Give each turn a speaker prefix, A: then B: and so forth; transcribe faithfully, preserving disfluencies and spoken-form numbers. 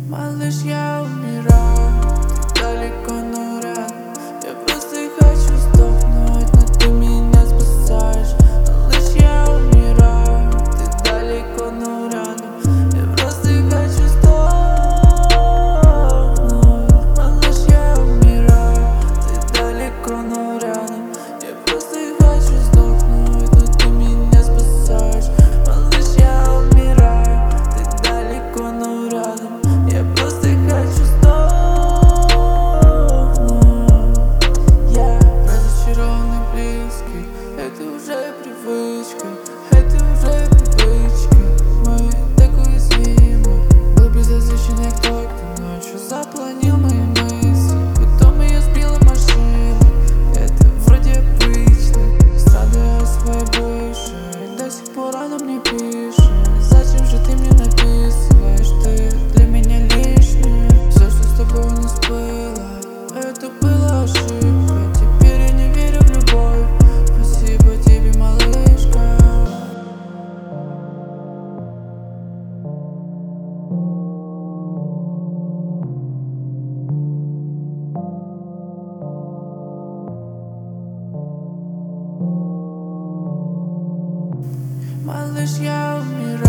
A: Малыш, я умираю, ты далеко, но рядом. Я просто хочу сдохнуть, но ты меня спасаешь. Малыш, я умираю, ты далеко, но рядом. Я просто хочу сдохнуть. Малыш, я умираю, ты далеко, но рядом. Я просто хочу сдохнуть, но ты меня спасаешь. Малыш, я умираю, ты далеко, но рядом. Я просто хочу сдохнуть. Я разочарованный близкий, это уже привычка, это уже привычка. Мы так уязвимы, был безразличен кто-то ночью запланил мои мысли. Потом ее сбила машина, это вроде обычно. Страдаю своей бывшей, до сих пор она мне пишет: зачем же ты мне написываешь, ты для меня лишняя. Все, что с тобой у нас было, это была ошибка. Теперь я не верю в любовь. Спасибо тебе, малышка. Малыш, я умираю.